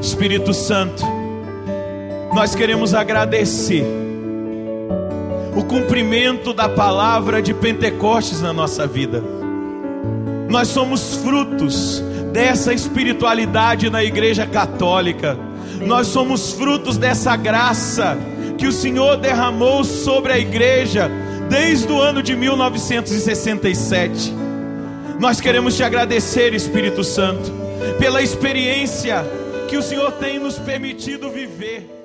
Espírito Santo, nós queremos agradecer o cumprimento da palavra de Pentecostes na nossa vida. Nós somos frutos dessa espiritualidade na Igreja Católica. Nós somos frutos dessa graça que o Senhor derramou sobre a igreja desde o ano de 1967. Nós queremos te agradecer, Espírito Santo, pela experiência que o Senhor tem nos permitido viver.